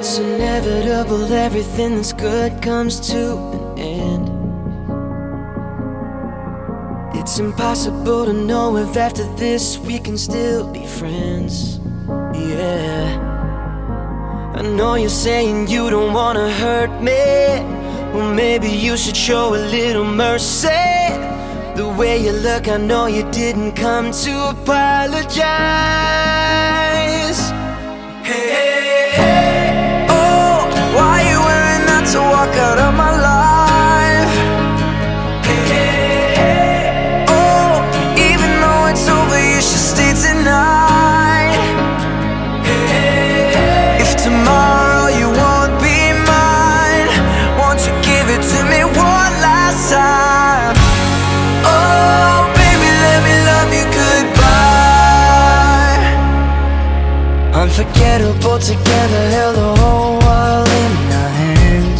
It's inevitable, everything that's good comes to an end. It's impossible to know if after this we can still be friends. Yeah, I know you're saying you don't wanna hurt me. Well, maybe you should show a little mercy. The way you look, I know you didn't come to apologize. Hey, hey, hey. Oh, why you wearing that to walk out of my life? Hey, hey, hey. Oh, even though it's over, you should stay tonight. Hey, hey, hey. If tomorrow you won't be mine, won't you give it to me one last time? Oh, baby, let me love you goodbye. Unforgettable together, held the whole world in our hands.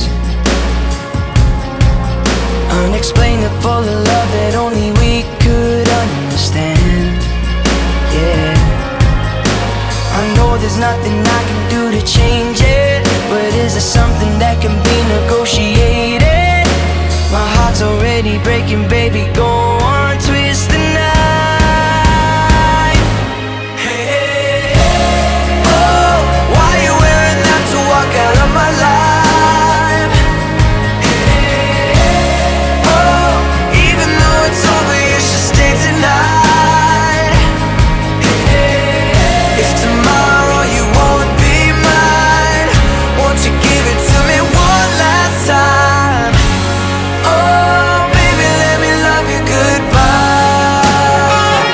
Unexplainable, the love that only we could understand. Yeah, I know there's nothing I can do to change it, but is there something that can be negotiated? My heart's already breaking, baby, go on, twist the knife. Hey, hey, hey. Oh, why you wearing that to walk out of my life? Hey, hey, hey. Oh, even though it's over, you should stay tonight. Hey, hey, hey. If tomorrow you won't be mine, won't you give it to me one last time? Oh, baby, let me love you goodbye.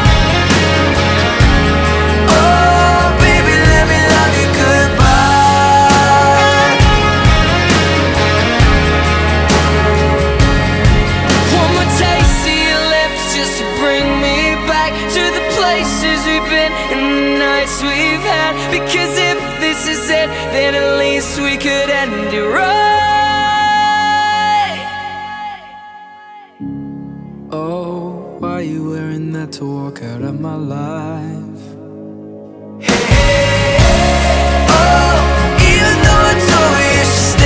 Oh, baby, let me love you goodbye. One more taste of your lips just to bring me back to the places we've been and the nights we've had. Because if this is it, then at least we could end it right. Oh, why you wearing that to walk out of my life? Hey, hey, hey. Oh, even though it's over, you should stay